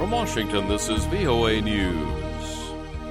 From Washington, this is VOA News.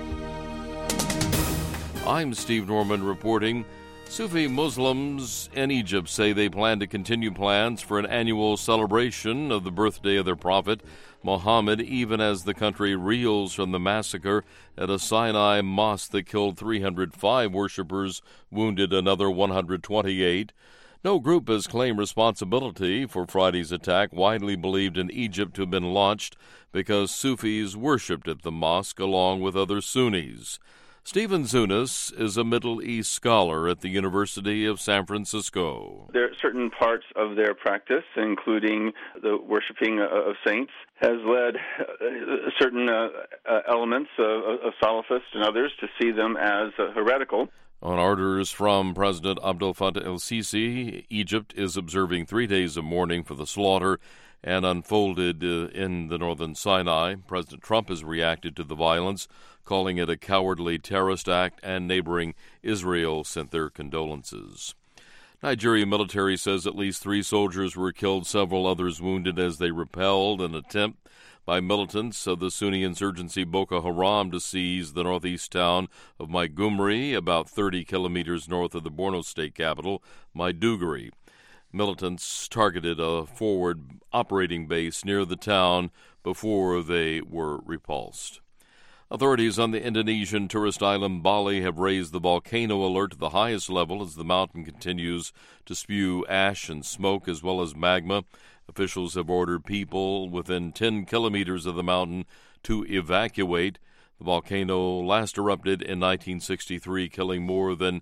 I'm Steve Norman reporting. Sufi Muslims in Egypt say they plan to continue plans for an annual celebration of the birthday of their prophet, Muhammad, even as the country reels from the massacre at a Sinai mosque that killed 305 worshippers, wounded another 128. No group has claimed responsibility for Friday's attack, widely believed in Egypt to have been launched because Sufis worshipped at the mosque along with other Sunnis. Stephen Zunas is a Middle East scholar at the University of San Francisco. There are certain parts of their practice, including the worshiping of saints, has led certain elements of Salafists and others to see them as heretical. On orders from President Abdel Fattah el-Sisi, Egypt is observing 3 days of mourning for the slaughter and unfolded in the northern Sinai. President Trump has reacted to the violence, calling it a cowardly terrorist act, and neighboring Israel sent their condolences. Nigeria military says at least 3 soldiers were killed, several others wounded as they repelled an attempt by militants of the Sunni insurgency Boko Haram to seize the northeast town of Maiduguri, about 30 kilometers north of the Borno state capital, Maiduguri. Militants targeted a forward operating base near the town before they were repulsed. Authorities on the Indonesian tourist island Bali have raised the volcano alert to the highest level as the mountain continues to spew ash and smoke as well as magma. Officials have ordered people within 10 kilometers of the mountain to evacuate. The volcano last erupted in 1963, killing more than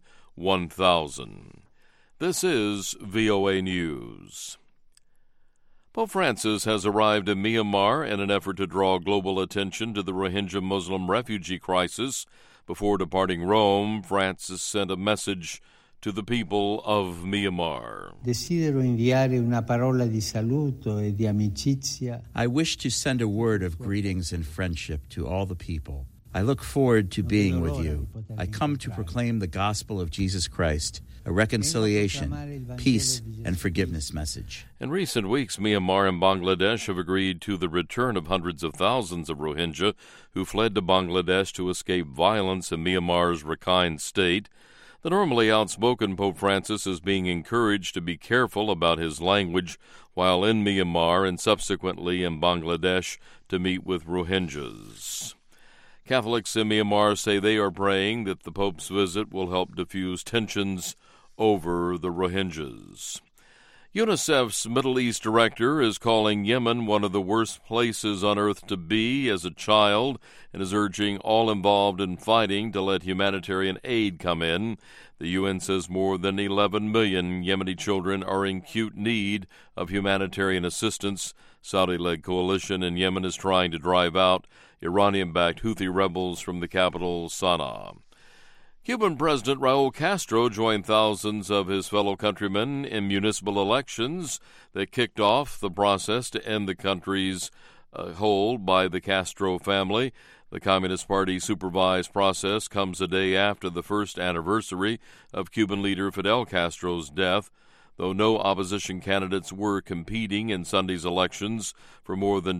1,000. This is VOA News. Pope Francis has arrived in Myanmar in an effort to draw global attention to the Rohingya Muslim refugee crisis. Before departing Rome, Francis sent a message to the people of Myanmar. I wish to send a word of greetings and friendship to all the people. I look forward to being with you. I come to proclaim the gospel of Jesus Christ, a reconciliation, peace, and forgiveness message. In recent weeks, Myanmar and Bangladesh have agreed to the return of hundreds of thousands of Rohingya who fled to Bangladesh to escape violence in Myanmar's Rakhine state. The normally outspoken Pope Francis is being encouraged to be careful about his language while in Myanmar and subsequently in Bangladesh to meet with Rohingyas. Catholics in Myanmar say they are praying that the Pope's visit will help diffuse tensions over the Rohingyas. UNICEF's Middle East director is calling Yemen one of the worst places on earth to be as a child and is urging all involved in fighting to let humanitarian aid come in. The UN says more than 11 million Yemeni children are in acute need of humanitarian assistance. Saudi-led coalition in Yemen is trying to drive out Iranian-backed Houthi rebels from the capital, Sana'a. Cuban President Raul Castro joined thousands of his fellow countrymen in municipal elections that kicked off the process to end the country's hold by the Castro family. The Communist Party supervised process comes a day after the first anniversary of Cuban leader Fidel Castro's death. Though no opposition candidates were competing in Sunday's elections for more than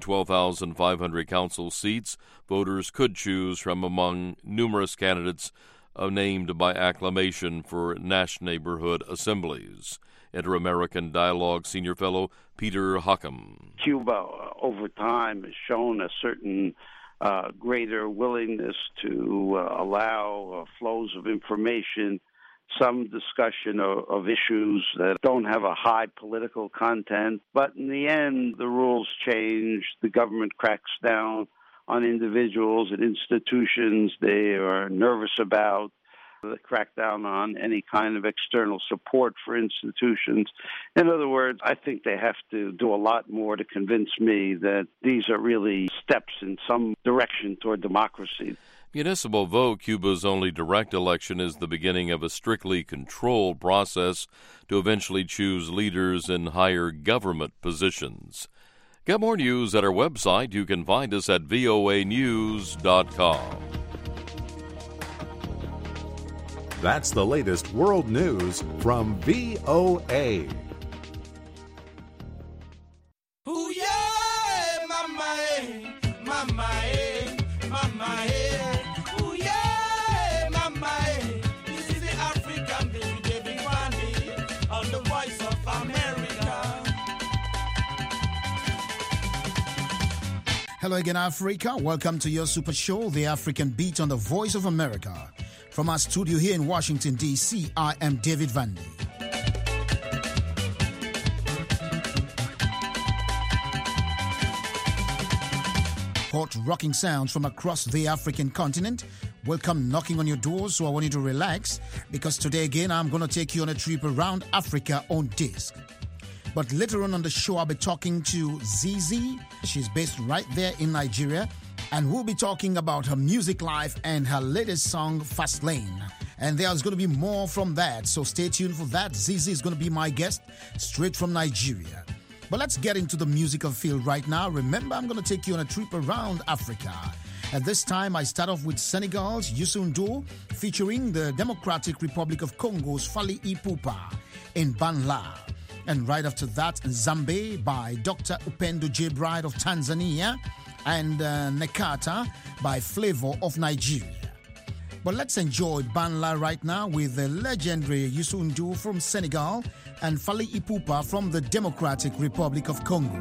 12,500 council seats, voters could choose from among numerous candidates named by acclamation for national neighborhood assemblies. Inter-American Dialogue Senior Fellow Peter Hockham. Cuba, over time, has shown a certain greater willingness to allow flows of information, some discussion of issues that don't have a high political content. But in the end, the rules change. The government cracks down on individuals and institutions they are nervous about. They crack down on any kind of external support for institutions. In other words, I think they have to do a lot more to convince me that these are really steps in some direction toward democracy. Municipal vote, Cuba's only direct election, is the beginning of a strictly controlled process to eventually choose leaders in higher government positions. Get more news at our website. You can find us at voanews.com. That's the latest world news from VOA. Ooh, yeah, my Hello again, Africa. Welcome to your super show, The African Beat on the Voice of America. From our studio here in Washington, D.C., I am David Vandy. Hot rocking sounds from across the African continent will come knocking on your doors, so I want you to relax, because today again I'm going to take you on a trip around Africa on disc. But later on the show, I'll be talking to Zizi. She's based right there in Nigeria. And we'll be talking about her music life and her latest song, Fast Lane. And there's going to be more from that, so stay tuned for that. Zizi is going to be my guest, straight from Nigeria. But let's get into the musical field right now. Remember, I'm going to take you on a trip around Africa. At this time, I start off with Senegal's Youssou N'Dour, featuring the Democratic Republic of Congo's Fally Ipupa in Banla. And right after that, Zambe by Dr. Upendo J. Bride of Tanzania and Nekata by Flavor of Nigeria. But let's enjoy Banla right now with the legendary Youssou N'Dour from Senegal and Fally Ipupa from the Democratic Republic of Congo.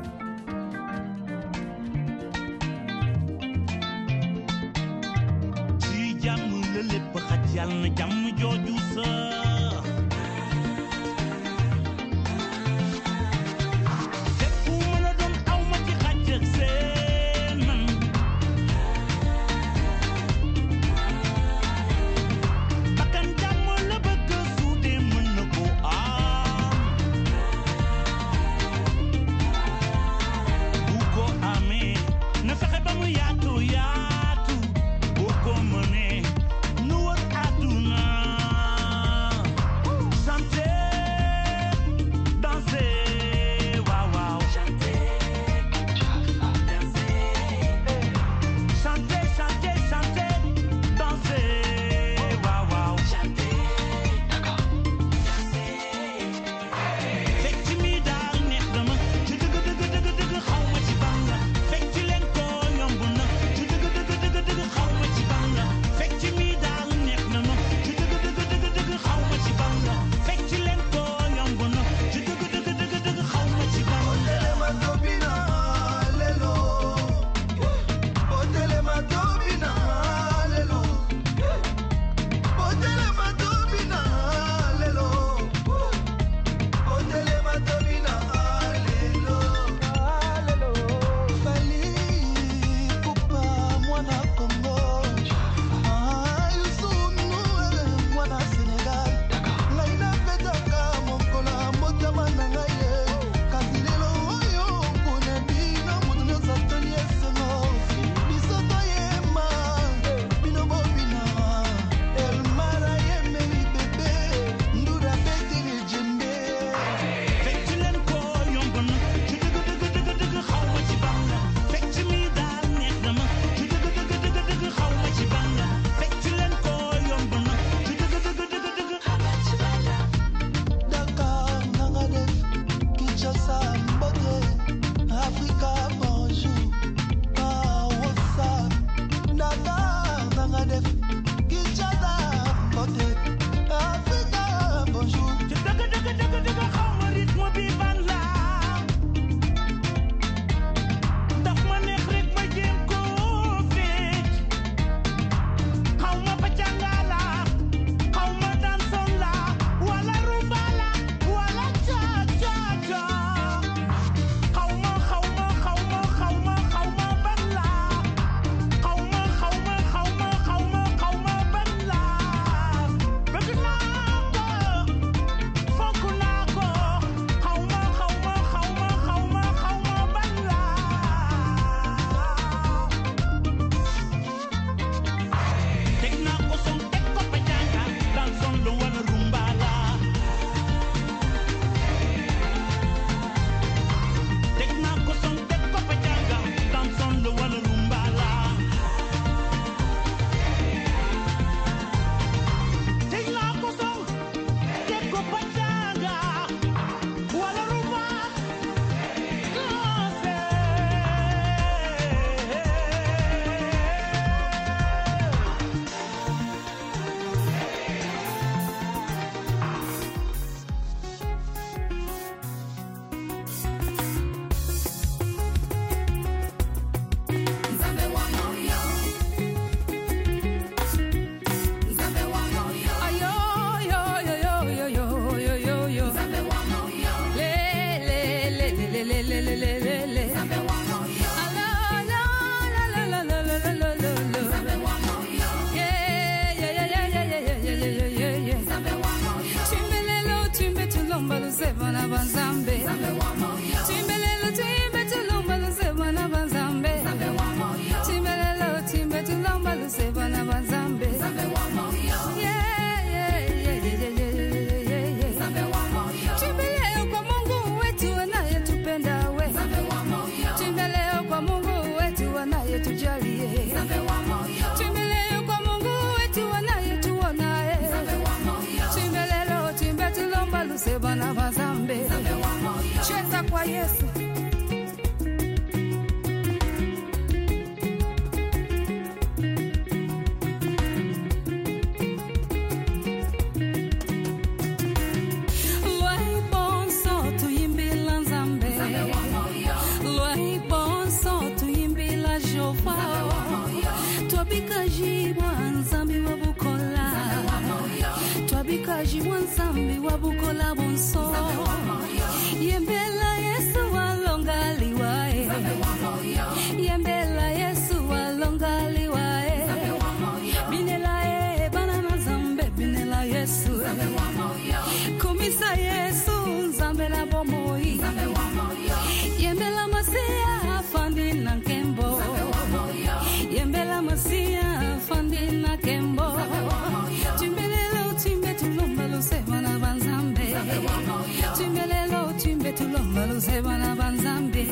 bonso tuyimbila Jehova twabikaji wanzambi wabukola twabikaji wanzambi wabukola bonso yembela Yesu walongaliwae yembela Yesu walongaliwae binela banana zambe binela Yesu komisa Yesu zambela bomoi yembela masia fandi na kembo yembela masia fandi na kembo timbelelo timbe tulomba lusebana banzambe timbelelo timbe tulomba lusebana banzambe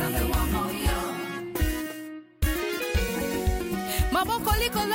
maboko likolo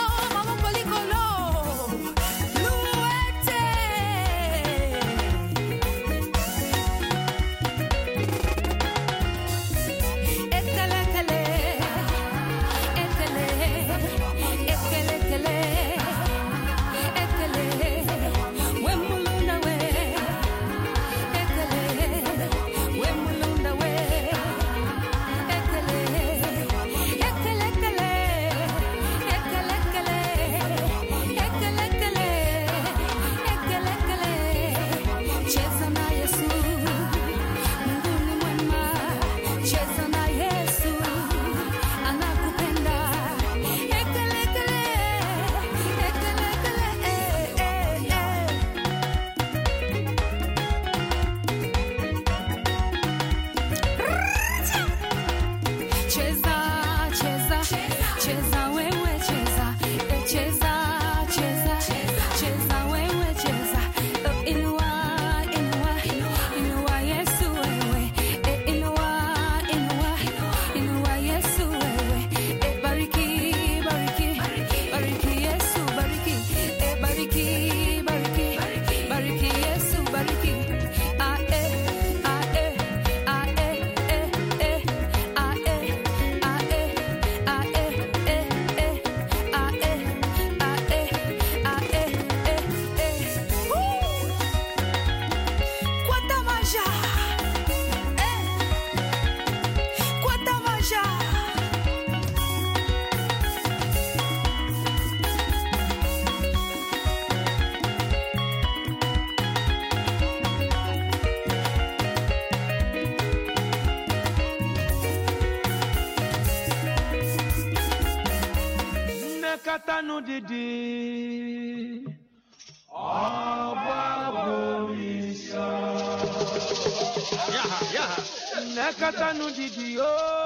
Katanu didi Ababomisa Yaha Nakatanu didi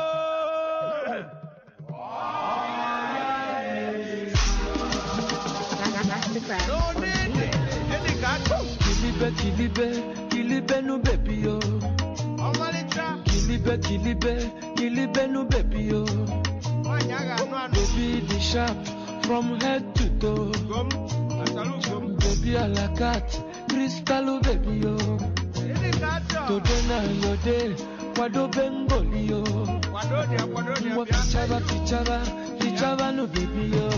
Kilibe nu baby yo Kilibe nu baby yo Baby the sharp from head to toe. Baby a la carte, crystal baby yo. Today na your day, kwado bengoli yo. Mwa kichaba no baby yo.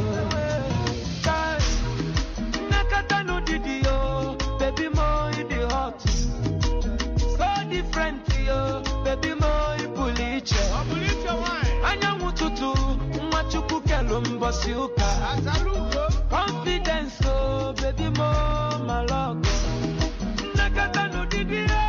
Nakata no didi yo, baby mo in the hot. So different yo, baby mo in puliche. Anya mututu, machuku kelumba siuka. Confidence, oh baby mo maloko. Nakata no didi yo,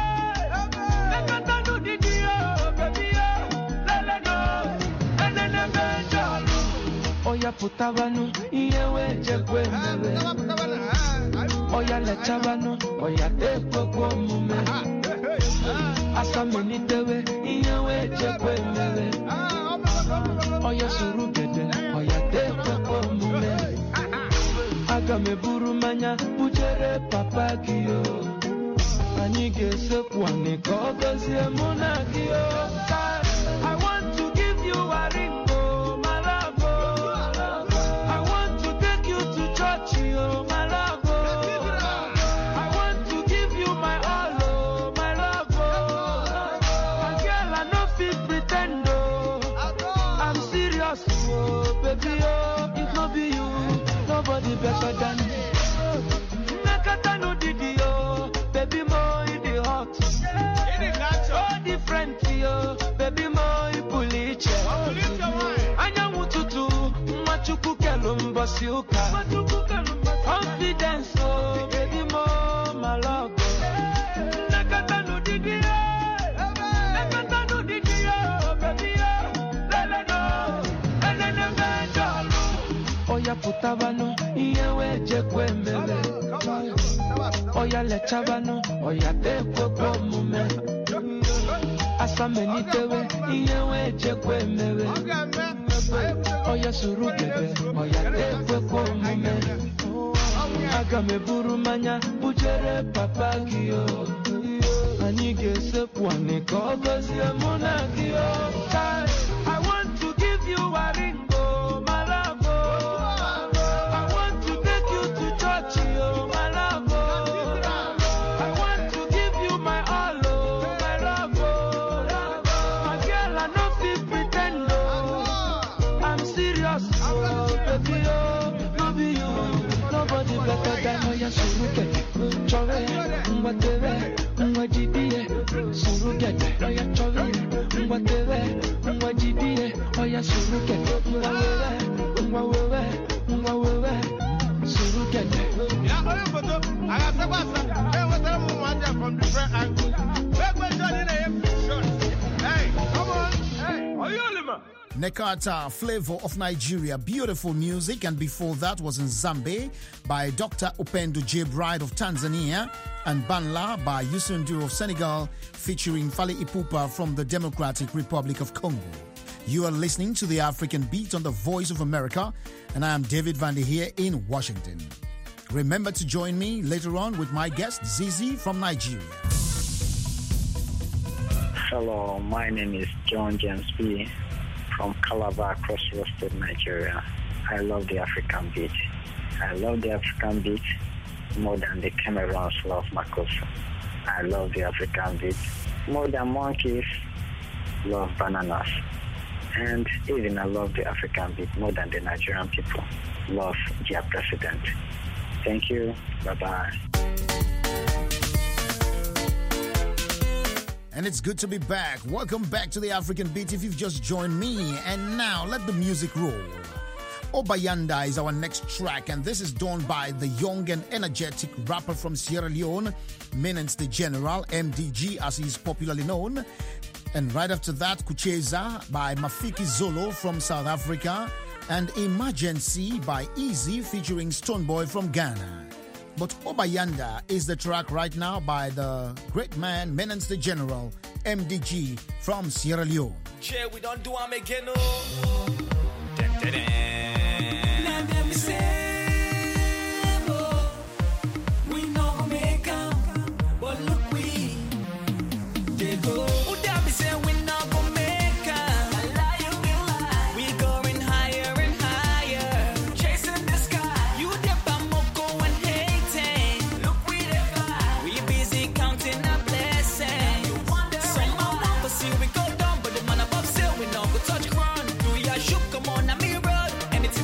baby yo. Lele no, enene benjalo. Oya putabanu, iyewe jekwe mewe. Oya lechabanu, oya teko kwa mume. Asa menitewe, iyewe jekwe mewe. Oya surugede, oya teko kwa mume. Aga me buru manya, ujere papa kiyo. Anige se kwani kogozi emuna kiyo. I want to give you a ring, oh my love. I want to take you to church, oh my love. I want to give you my all, oh my love. Girl, I no fit pretend, oh. I'm serious, oh baby, oh. If not be you, nobody better than me. Nakata no didi, oh. Baby, mo in the hot. So different, yo. Baby, mo in puliche. Bosiuka. Confidence, oh, baby, more, my love. Nakatanu digia, nakatanu digia, baby, let go, Oya putabano, iyewe jekwe mbele. Oya lechabano, oya tekwe kwa mume. Asa menitewe, iyewe jekwe mbele. Oya surugebe, oya tekwe kwa mume. Agame burumanya, bujere papagio. Anige sepwane kogozi emunagio. I want to give you a ringo, my love. I want to take you to church, my love. I want to give you my all, my love. My girl, I no fit pretend, I'm serious, baby, no be you. Nobody better than Oya Suruke. Chove, Mwateve, Mwajidie, Suruke, Oya Chove, Mwateve, Mwajidie, Oya Suruke, Mwawewe, Suruke. Yeah, Oya Photo, I have the bus. Hey, what's up, Mwanja from different angles? Hey, come on. Hey, Oyolima. Nekata, Flavor of Nigeria, beautiful music. And before that was Nzambe by Dr. Upendo J. Bride of Tanzania, and Banla by Youssou of Senegal, featuring Fally Ipupa from the Democratic Republic of Congo. You are listening to the African Beat on the Voice of America, and I am David Vande here in Washington. Remember to join me later on with my guest, Zizi from Nigeria. Hello, my name is John James B. from Calabar, Cross River State, Nigeria. I love the African beat. I love the African beat more than the Cameroons love Makossa. I love the African beat more than monkeys love bananas. And even I love the African beat more than the Nigerian people love their president. Thank you. Bye-bye. And it's good to be back. Welcome back to the African Beat if you've just joined me. And now let the music roll. Obayanda is our next track, and this is done by the young and energetic rapper from Sierra Leone, Menence the General, MDG as he is popularly known. And right after that, Kucheza by Mafiki Zolo from South Africa, and Emergency by Easy featuring Stonebwoy from Ghana. But Obayanda is the track right now by the great man Menence the General, MDG from Sierra Leone. Che, we don't do am again, we know we make them, but look we go. Touch ground, do ya shoot, come on, I'm here, road. Anything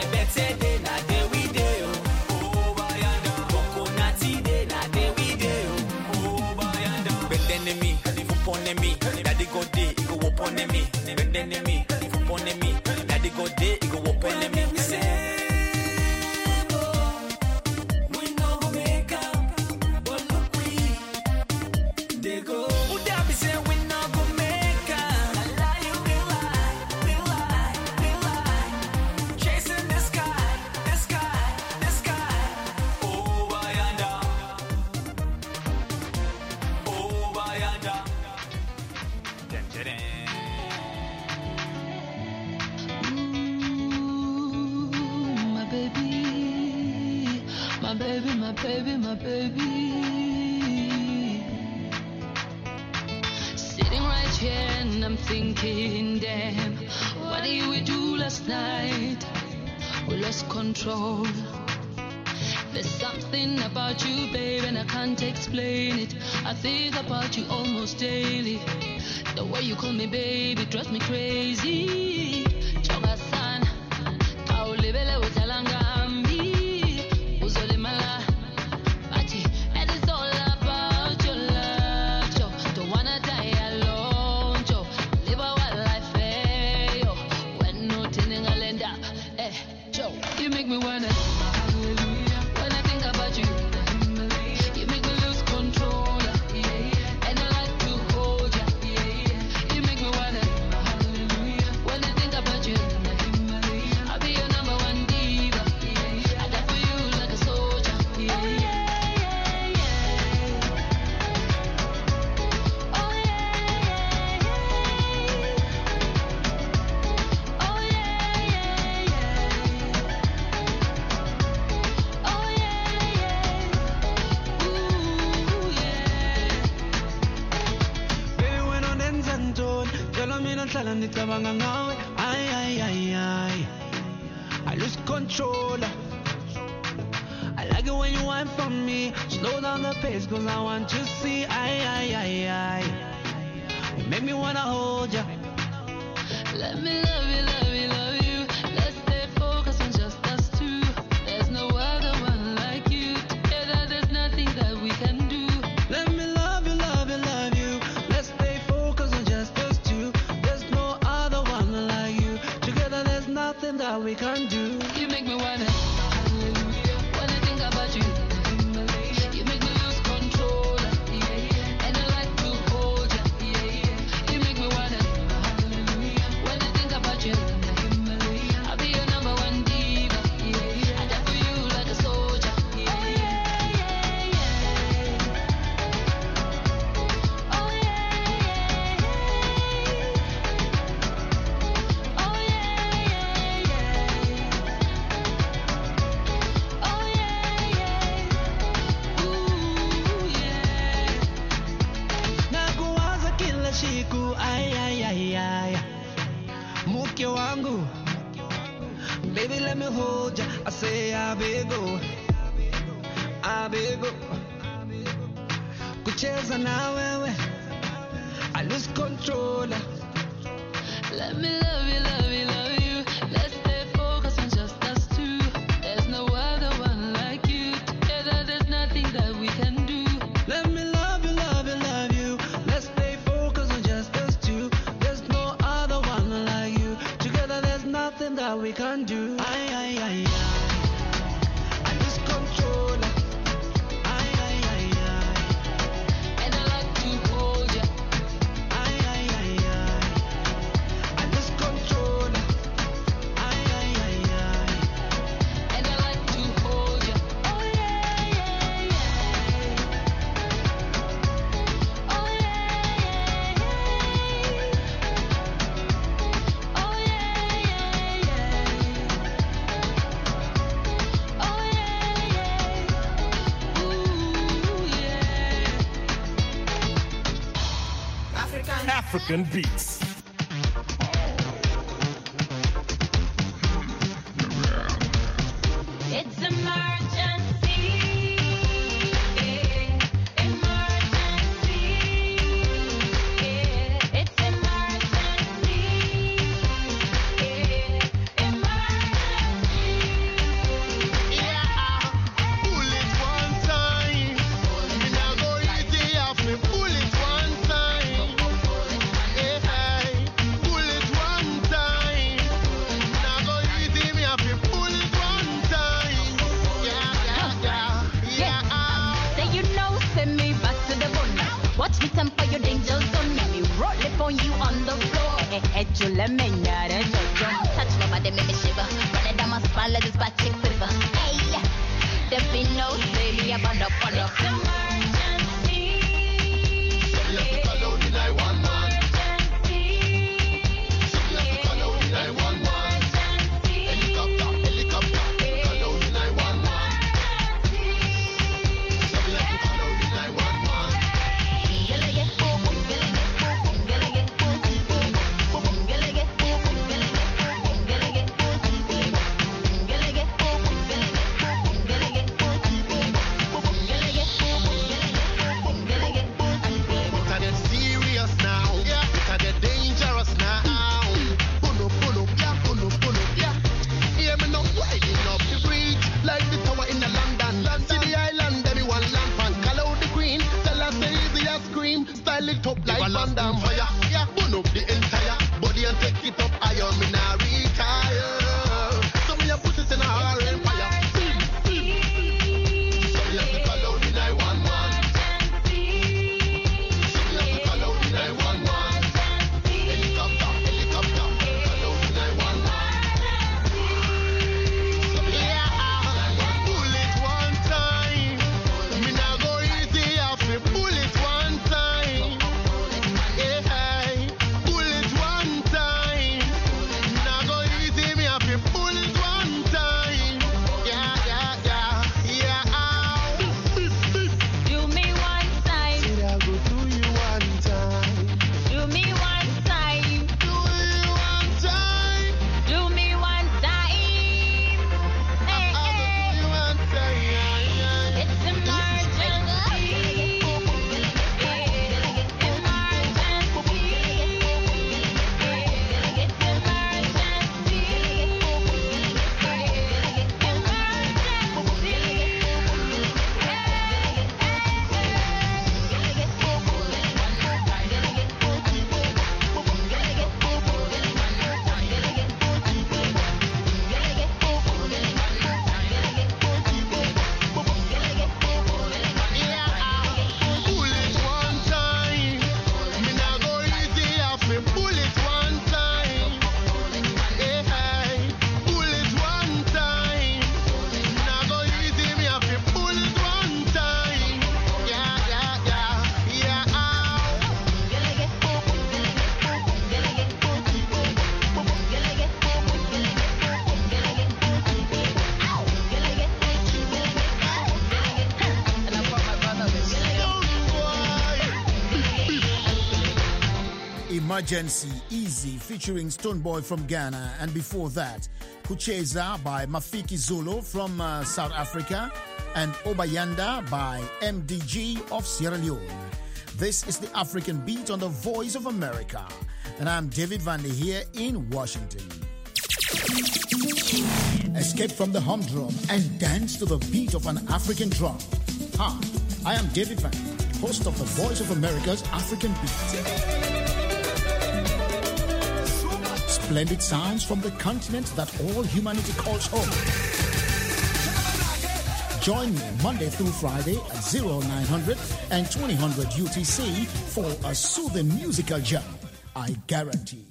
like better day, na day we day. Oh, bayanda. Coconutty day, na day we day. Oh, bayanda. Bend enemy, if upon me, daddy go day, he go upon me. Bend enemy, if upon me, daddy go day, he go upon me. My baby, sitting right here and I'm thinking, damn, what did we do last night? We lost control. There's something about you, babe, and I can't explain it. I think about you almost daily. The way you call me baby drives me crazy. Chonga-san, kaulibele utalanga. I lose control. I like it when you whine for me. Slow down the pace cause I want to see. You make me wanna hold ya. Let me love you, love you, love you. Let's stay focused on just us two. There's no other one like you. Together there's nothing that we can do. Let me love you, love you, love you. Let's stay focused on just us two. There's no other one like you. Together there's nothing that we can do. You make me wanna hallelujah. When I think about you, you make me lose control. And I like to hold you. You make me wanna hallelujah. When I think about you, I'll be your number one diva. I die for you like a soldier. Mke wangu, baby let me hold ya. I say abego, abego. Kucheza na wewe, I lose control. Let me love you, love you, love you. Let's stay focused on just us two. There's no other one like you. Together there's nothing that we can do. Let me love you, love you, love you. Let's stay focused on just us two. There's no other one like you. Together there's nothing that we can do. I lose control. And I like to hold ya. I lose control. And I like to hold ya. Oh yeah, yeah, yeah. Oh yeah, yeah, yeah. Oh yeah, yeah, yeah. Oh yeah, yeah. Ooh, yeah. African beats. It's emergency. Emergency. It's emergency. Emergency. chule menyare jojo. Touch my body, make me shiver. Run it down my spine, let this body quiver. Hey, there be no baby, I'm on up. Emergency Easy featuring Stonebwoy from Ghana, and before that Kucheza by Mafiki Zulu from South Africa, and Obayanda by MDG of Sierra Leone. This is the African Beat on the Voice of America, and I'm David Vandy here in Washington. Escape from the humdrum and dance to the beat of an African drum. Hi, I am David Vandy, host of the Voice of America's African Beat. Splendid sounds from the continent that all humanity calls home. Join me Monday through Friday at 0900 and 2000 UTC for a soothing musical jam. I guarantee.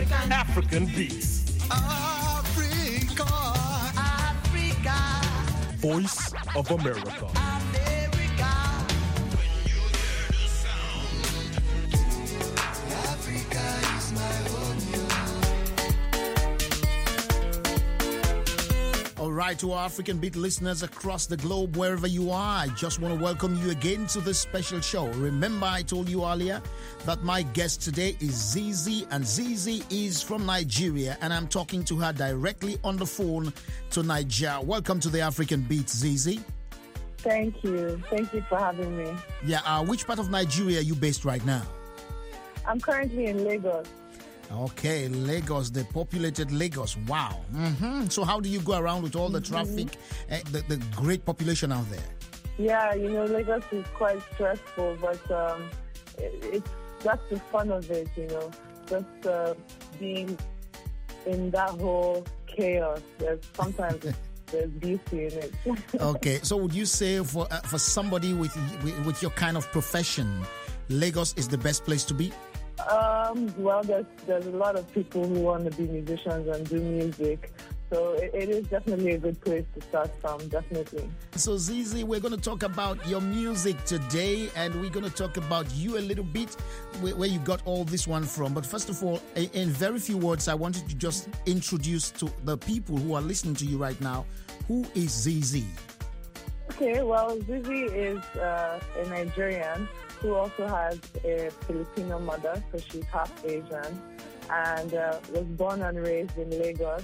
African Beats. Africa, Africa. Voice of America. All right, to our African Beat listeners across the globe, wherever you are, I just want to welcome you again to this special show. Remember, I told you earlier that my guest today is Zizi, and Zizi is from Nigeria, and I'm talking to her directly on the phone to Nigeria. Welcome to the African Beat, Zizi. Thank you. Thank you for having me. Yeah, which part of Nigeria are you based right now? I'm currently in Lagos. Okay, Lagos, the populated Lagos. Wow. So how do you go around with all the traffic, the great population out there? Yeah, Lagos is quite stressful, but that's the fun of it, just being in that whole chaos. Sometimes there's beauty in it. Okay, so would you say for somebody with your kind of profession, Lagos is the best place to be? Well, there's a lot of people who want to be musicians and do music, so it is definitely a good place to start from, definitely. So Zizi, we're going to talk about your music today, and we're going to talk about you a little bit, where you got all this one from. But first of all, in very few words, I wanted to just introduce to the people who are listening to you right now, who is Zizi? Okay, well, Zizi is a Nigerian who also has a Filipino mother, so she's half Asian, and was born and raised in Lagos,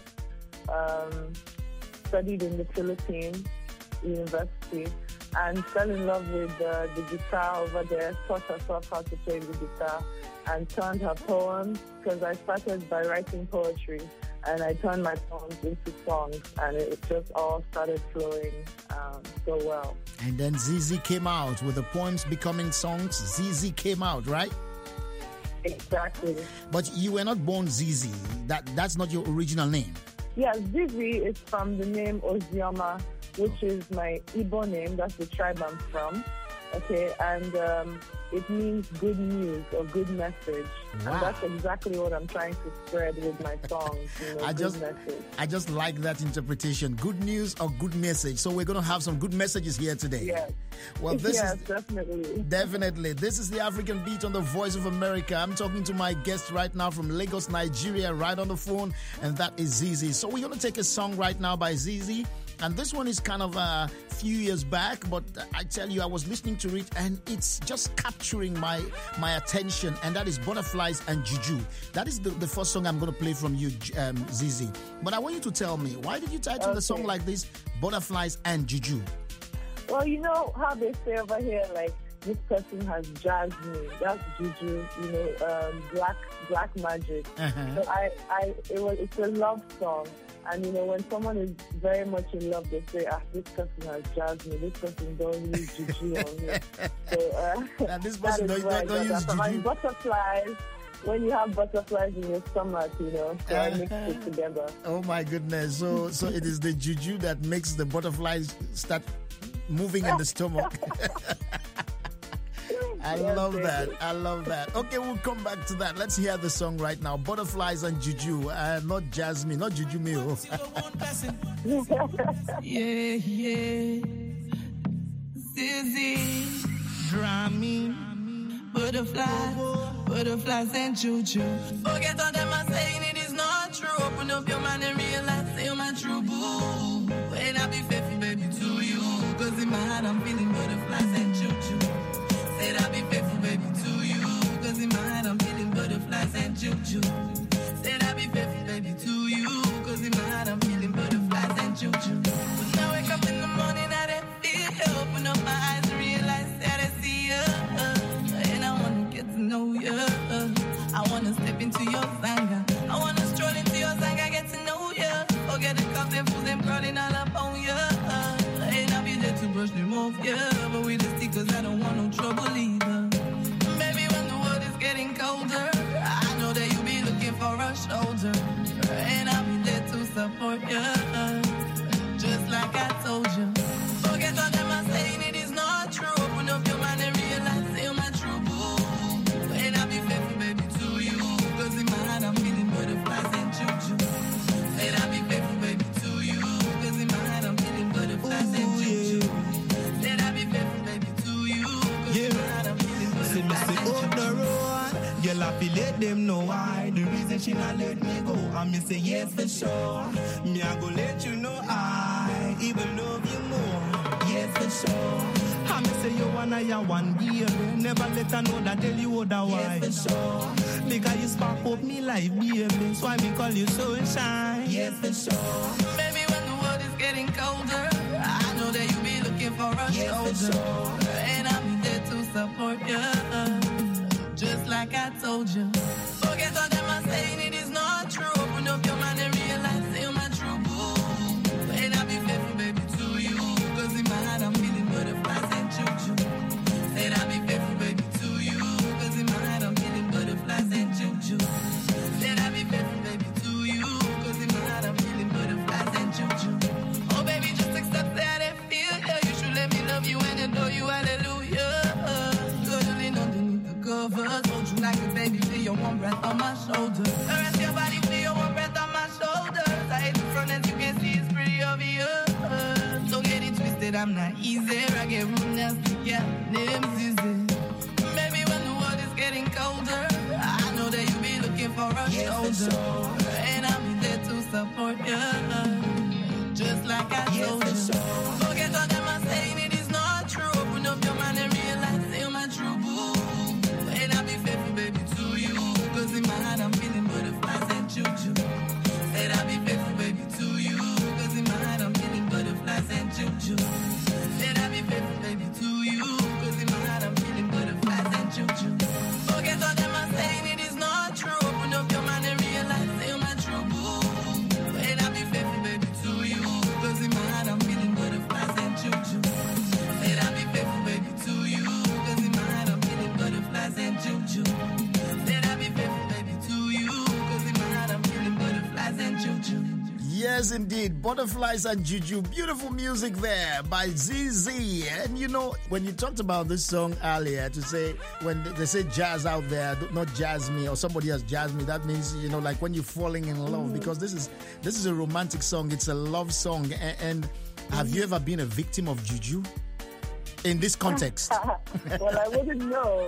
studied in the Philippines University, and fell in love with the guitar over there, taught herself how to play the guitar, and turned her poems, because I started by writing poetry, and I turned my poems into songs, and it just all started flowing so well. And then Zizi came out with the poems becoming songs. Zizi came out, right? Exactly. But you were not born Zizi. That's not your original name. Yeah, Zizi is from the name Ozioma, which is my Igbo name. That's the tribe I'm from. Okay, and it means good news or good message. Wow. And that's exactly what I'm trying to spread with my songs. I just like that interpretation. Good news or good message. So we're going to have some good messages here today. Yes. Well, definitely. Definitely. This is the African Beat on the Voice of America. I'm talking to my guest right now from Lagos, Nigeria, right on the phone, and that is Zizi. So we're going to take a song right now by Zizi. And this one is kind of a few years back, but I tell you, I was listening to it, and it's just capturing my attention, and that is Butterflies and Juju. That is the first song I'm going to play from you, Zizi. But I want you to tell me, why did you title the song like this, Butterflies and Juju? Well, you know how they say over here, like, this person has jazzed me. That's Juju, black magic. So it's a love song. And, when someone is very much in love, they say, this person has jazzed me. This person don't use Juju on me. So, and this person don't use Juju. And butterflies, when you have butterflies in your stomach, so I mix it together. Oh, my goodness. So it is the Juju that makes the butterflies start moving in the stomach. I love that. Okay, we'll come back to that. Let's hear the song right now. Butterflies and Juju. Not Jasmine, not Juju Mio. Yeah. Zizi, drumming, butterflies and Juju. Forget all them are saying, it is not true. Open up your mind and realize you're my true boo. When I be faithful, baby, to you. Cause in my heart I'm feeling butterflies and Juju. Said I'll be faithful, baby, to you. Cause in my heart I'm feeling butterflies and Juju. Said I'll be faithful, baby, to you. Cause in my heart I'm feeling butterflies and Juju. When I wake up in the morning, I don't feel you. Open up my eyes and realize that I see you. And I wanna get to know you. I wanna step into your Zanga. I wanna stroll into your Zanga, get to know you. Forget the cups and fools and crawling all up on you. And I'll be there to brush them off, yeah. But me say, oh, the road. Girl, I feel let them know why. The reason she not let me go. And me say, yes, for sure. Me, I go let you know I even love you more. Yes, for sure. I me say, you wanna, you one, baby. Never let her know that tell you otherwise. Yes, for sure. Because you spark up me life, baby. So I me call you sunshine. Yes, for sure. Baby, when the world is getting colder, I know that you be looking for a shoulder. And I'll be there to support you, just like I told you. Forget all them I'm saying, it is not true. Open up your mind and realize you're my true boo. And I'll be faithful, baby, to you. Cause in my heart I'm feeling butterflies and choo-choo. And I'll be faithful, baby, to you. Cause in my heart I'm feeling butterflies and choo-choo. And I'll be faithful, baby, to you. Cause in my heart I'm feeling butterflies and choo-choo. Oh, baby, just accept that I feel. Yeah, you should let me love you and adore you, hallelujah. Cuddling underneath the covers. Hold you like a baby, feel your warm breath on my shoulder. Caress your body, feel your warm breath on my shoulders. I hate the front as you can see, it's pretty obvious. Don't get it twisted, I'm not easy. I get room nasty, yeah, name's easy. Maybe when the world is getting colder, I know that you be looking for a shoulder. And I'll be there to support you, just like I told you. Forget all them I'm saying, it is not true. Open up your mind and realize you're my true boo. And I'll be faithful, baby, to you. Cause in my heart I'm feeling butterflies and choo-choo. Said I'll be faithful, baby, to you. Cause in my heart I'm feeling butterflies and choo-choo. Said I'll be faithful, baby, to you. Cause in my heart I'm feeling butterflies and choo-choo. Forget all them I'm saying, it is not true. Open up your mind and realize you're my true boo. And I'll be faithful, baby, to you. Cause in my heart I'm feeling butterflies and choo-choo. Said I'll be faithful, baby, to you. Cause in my heart I'm feeling butterflies and choo-choo. Said I'll be faithful, baby, to you. Cause in my heart I'm feeling butterflies and choo-choo. Yes, indeed. Butterflies and Juju. Beautiful music there by ZZ. And you know, when you talked about this song earlier, to say, when they say jazz out there, not jazz me, or somebody else jazz me, that means, you know, like when you're falling in love, because this is a romantic song. It's a love song. And have you ever been a victim of Juju in this context? Well, I wouldn't know.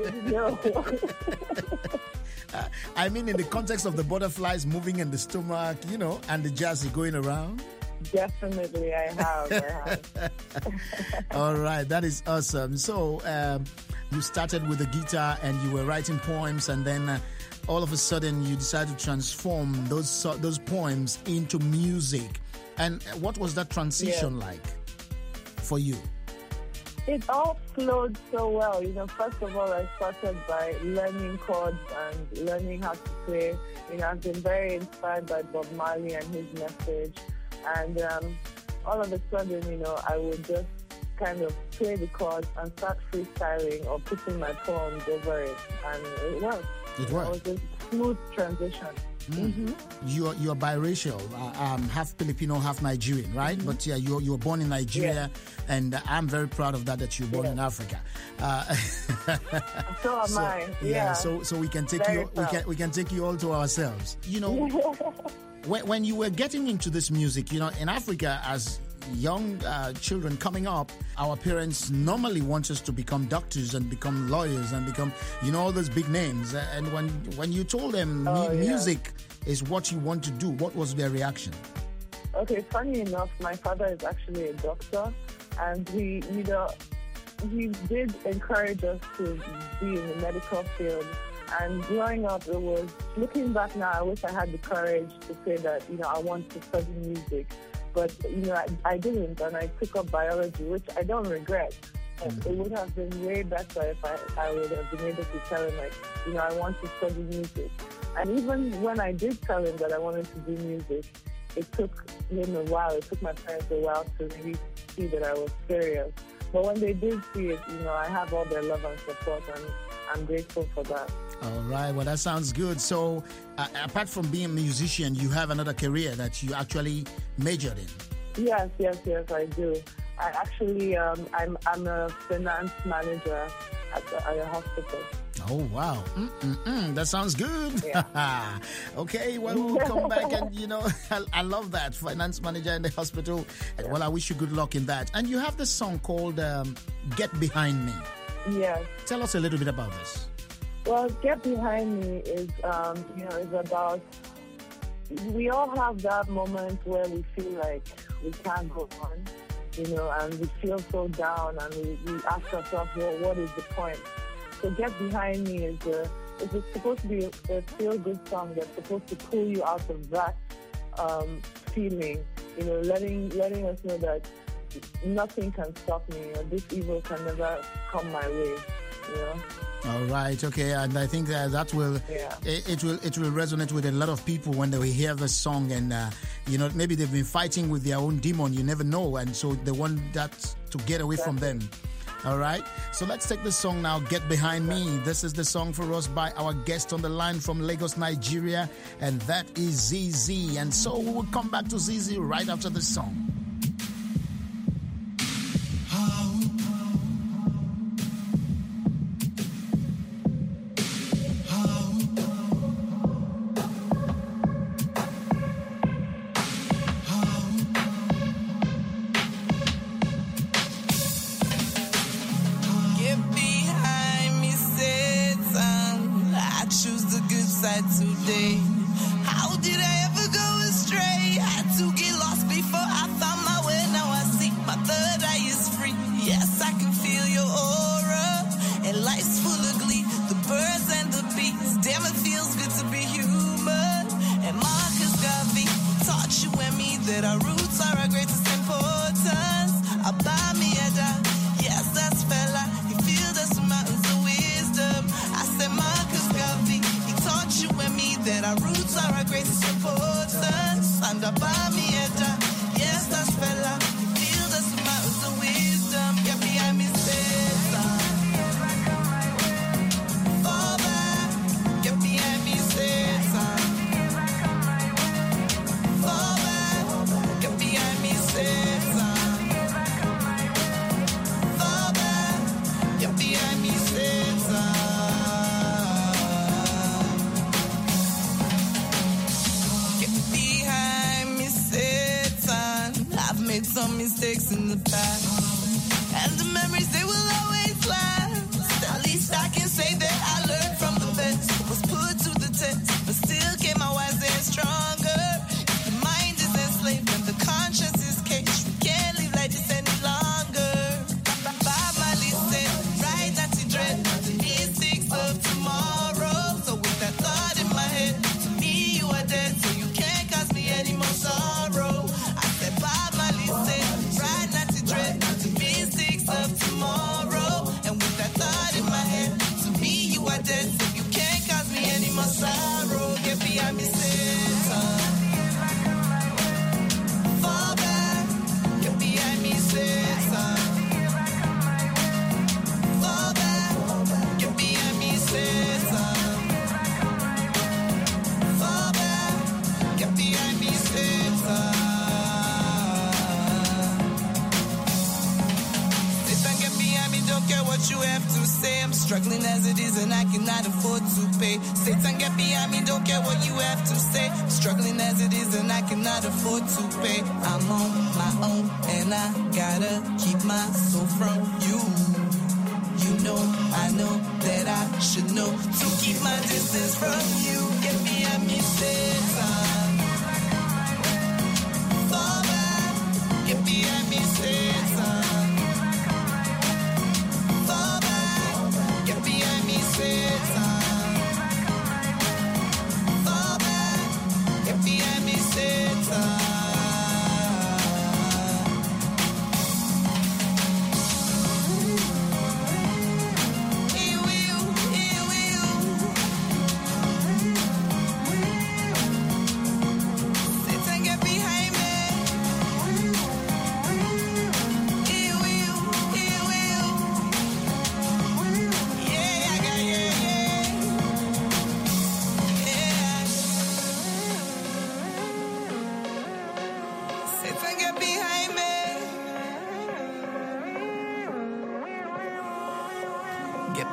I mean, in the context of the butterflies moving in the stomach, you know, and the jazz going around. Definitely, I have. All right, that is awesome. So you started with the guitar and you were writing poems, and then all of a sudden you decided to transform those poems into music. And what was that transition like for you? It all flowed so well. You know, first of all, I started by learning chords and learning how to play. You know, I've been very inspired by Bob Marley and his message. And all of a sudden, you know, I would just kind of play the chords and start freestyling or putting my poems over it. And it worked. It was a smooth transition. Mm-hmm. You're biracial, half Filipino, half Nigerian, right? Mm-hmm. But yeah, you were born in Nigeria, and I'm very proud of that you were born in Africa. So am I. Yeah. So we can take we can take you all to ourselves. You know, when you were getting into this music, you know, in Africa as young children coming up, our parents normally want us to become doctors and become lawyers and become, you know, all those big names. And when you told them music is what you want to do, what was their reaction? Okay, funny enough, my father is actually a doctor, and he did encourage us to be in the medical field. And growing up, it was, looking back now, I wish I had the courage to say that, you know, I want to study music. But, you know, I didn't, and I took up biology, which I don't regret. It would have been way better if I would have been able to tell him, like, you know, I want to study music. And even when I did tell him that I wanted to do music, it took him a while. It took my parents a while to really see that I was serious. But when they did see it, you know, I have all their love and support, and I'm grateful for that. All right, well, that sounds good. So, apart from being a musician, you have another career that you actually majored in. Yes, I do. I actually, I'm a finance manager at a hospital. Oh, wow. That sounds good. Yeah. Okay, well, we'll come back and, you know, I love that. Finance manager in the hospital. Yeah. Well, I wish you good luck in that. And you have this song called Get Behind Me. Yes. Tell us a little bit about this. Well, Get Behind Me is, is about, we all have that moment where we feel like we can't go on, and we feel so down, and we ask ourselves, well, what is the point? So Get Behind Me is it's supposed to be a feel-good song that's supposed to pull you out of that feeling, letting us know that nothing can stop me, or this evil can never come my way, All right, okay, and I think that will it will resonate with a lot of people when they hear the song, and maybe they've been fighting with their own demon. You never know, and so they want that to get away from them. All right, so let's take the song now. Get Behind Me. This is the song for us by our guest on the line from Lagos, Nigeria, and that is ZZ. And so we will come back to ZZ right after the song. Today, how did I ever go astray? Had to get lost before I found my way. Now I see my third eye is free. Yes, I can feel your aura, and life's full of glee. The birds and the bees, damn, it feels good to be human. And Marcus Garvey taught you and me that our roots are our greatest importance. Abamiada, yes, that's fella. He filled us with mountains of wisdom. I said Marcus Garvey taught you and me that our roots are our greatest importance. And Abamiada, yes, that's fella. He filled us with mountains of wisdom. Get behind me, Satan. Fall back. Get behind me, Satan. Fall back. Get behind me, Satan. Fall back. Get behind me, Satan. Made some mistakes in the past, and the memories, they will always last. At least I can say that I learned from the best. Was put to the test, but still came out wiser and stronger. If the mind is enslaved and the conscience is caged, we can't live like this any longer. Bob Marley said, right, not to dread the mystics of tomorrow. So with that thought in my head, to me you are dead, so you can't cause me any more sorrow. I said, Bob Marley said, right, not to dread the mystics of tomorrow. And with that thought in my head, to me you are dead, so you can't cause me any more sorrow. Get behind me, Satan. Fall back. Get behind me, Satan. Fall back. Get behind me, Satan. Fall back. Get behind me, Satan. Don't care what you have to say. I'm struggling as it is and I cannot afford to pay. Satan, get behind me, don't care what you have to say. I'm struggling as it is and I cannot afford to pay. I'm on my own and I gotta keep my soul from you. You know, I know that I should know to keep my distance from you. Get behind me, Satan. Fall back. Get behind me, Satan. Satan. Fall back. Get behind me, Satan. Satan, get behind me. Get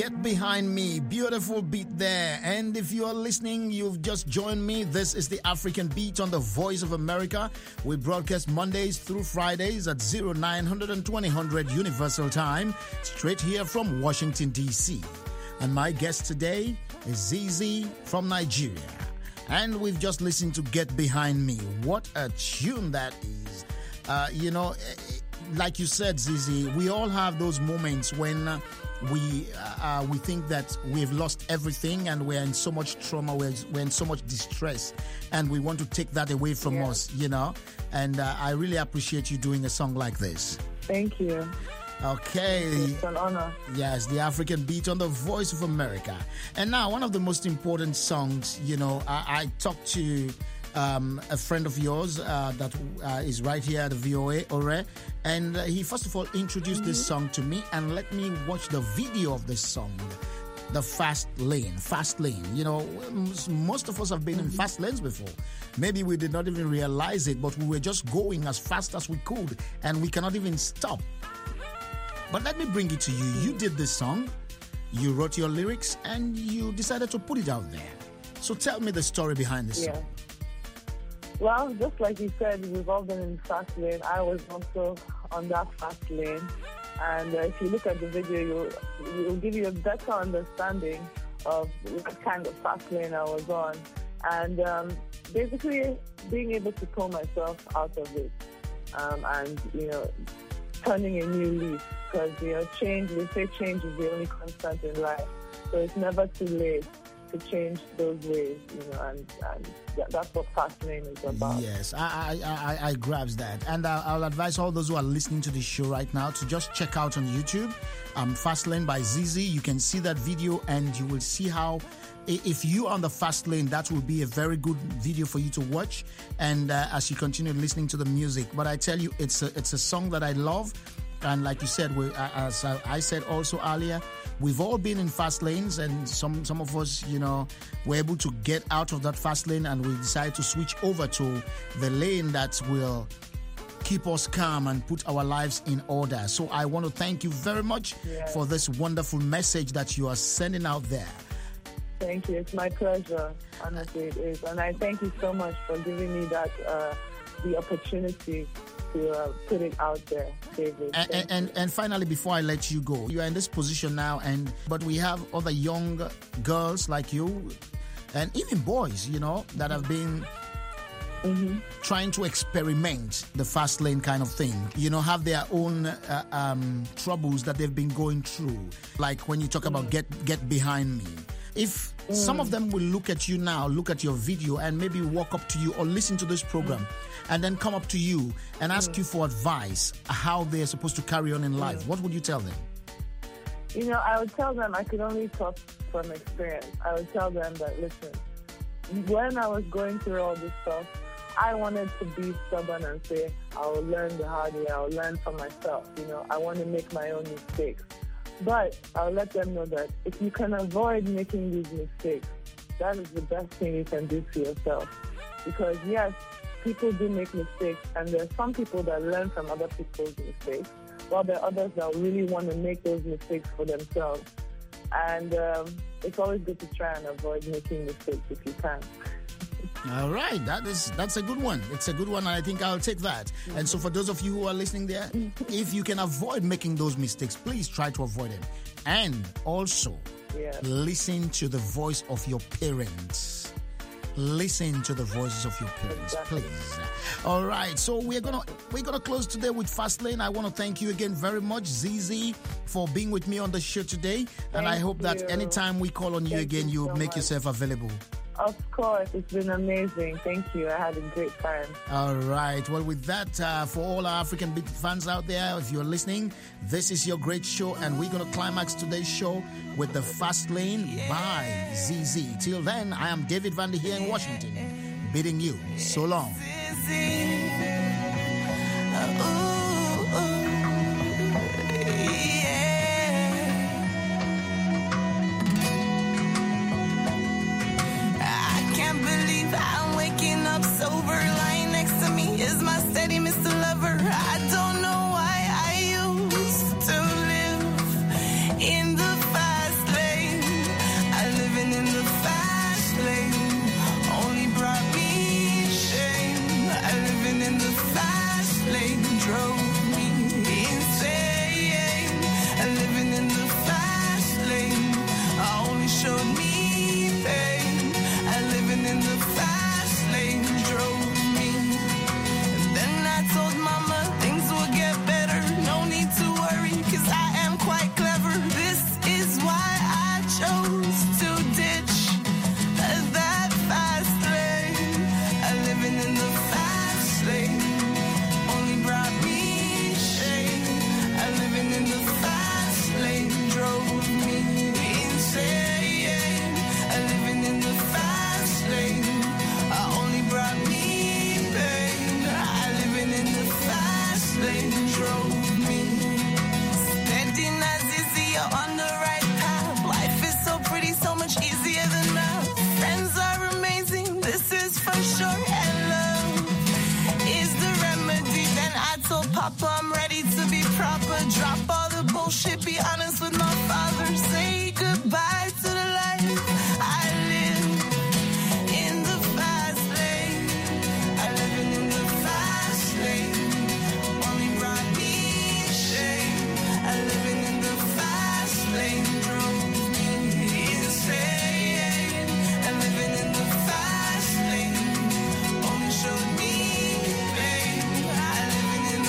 Get Behind Me. Beautiful beat there. And if you are listening, you've just joined me. This is the African Beat on the Voice of America. We broadcast Mondays through Fridays at 0900 and 2000 Universal Time, straight here from Washington, D.C. And my guest today is ZZ from Nigeria. And we've just listened to Get Behind Me. What a tune that is. Like you said, ZZ, we all have those moments when we think that we've lost everything and we're in so much trauma, we're in so much distress, and we want to take that away from us, And I really appreciate you doing a song like this. Thank you. Okay. It's an honor. Yes, the African Beat on the Voice of America. And now, one of the most important songs, I talked to a friend of yours that is right here at the VOA, Ore, and he first of all introduced this song to me and let me watch the video of this song, the Fast Lane. Most of us have been in fast lanes before. Maybe we did not even realize it, but we were just going as fast as we could and we cannot even stop. But let me bring it to you. You did this song, you wrote your lyrics, and you decided to put it out there. So tell me the story behind this song. Well, just like you said, we've all been in fast lane. I was also on that fast lane. And if you look at the video, it will give you a better understanding of what kind of fast lane I was on. And basically being able to pull myself out of it and, turning a new leaf. Because, change, they say change is the only constant in life. So it's never too late to change those ways, and that's what fast lane is about. Yes, I grabs that. And I'll advise all those who are listening to this show right now to just check out on YouTube, Fast Lane by ZZ. You can see that video and you will see how, if you are on the fast lane, that will be a very good video for you to watch. And as you continue listening to the music. But I tell you, it's a song that I love. And like you said, as I said also earlier, we've all been in fast lanes, and some of us, were able to get out of that fast lane, and we decided to switch over to the lane that will keep us calm and put our lives in order. So I want to thank you very much for this wonderful message that you are sending out there. Thank you. It's my pleasure. Honestly, it is. And I thank you so much for giving me that the opportunity to put it out there, David. And finally, before I let you go, you are in this position now, but we have other young girls like you, and even boys, that have been trying to experiment the fast lane kind of thing. Have their own troubles that they've been going through. Like when you talk about Get Behind Me. If some of them will look at you now, look at your video, and maybe walk up to you or listen to this program, and then come up to you and ask you for advice, how they're supposed to carry on in life, what would you tell them? I would tell them, I could only talk from experience. I would tell them that, listen, when I was going through all this stuff, I wanted to be stubborn and say, I will learn the hard way, I will learn for myself. I want to make my own mistakes. But I'll let them know that if you can avoid making these mistakes, that is the best thing you can do to yourself. Because yes, people do make mistakes, and there are some people that learn from other people's mistakes, while there are others that really want to make those mistakes for themselves. And it's always good to try and avoid making mistakes if you can. All right, that's a good one. It's a good one, and I think I'll take that. And so for those of you who are listening there, if you can avoid making those mistakes, please try to avoid them. And also, listen to the voice of your parents. Listen to the voices of your parents, please. All right, so we're gonna close today with Fast Lane. I want to thank you again very much, ZZ, for being with me on the show today. And I hope that anytime we call on you again, you'll make yourself available. Of course, it's been amazing. Thank you. I had a great time. All right. Well, with that, for all our African Beat fans out there, if you're listening, this is your great show, and we're going to climax today's show with the Fast Lane by ZZ. Till then, I am David Vander here in Washington, bidding you so long. I'm waking up sober. Lying next to me is my steady Mr. Lover. I don't know why I used to live in the fast lane. drove me. Standing as easy, you're on the right path. Life is so pretty, so much easier than math. Friends are amazing, this is for sure. And love is the remedy. Then I told Papa I'm ready to be proper. Drop all the bullshit, be honest with my father. Say goodbye to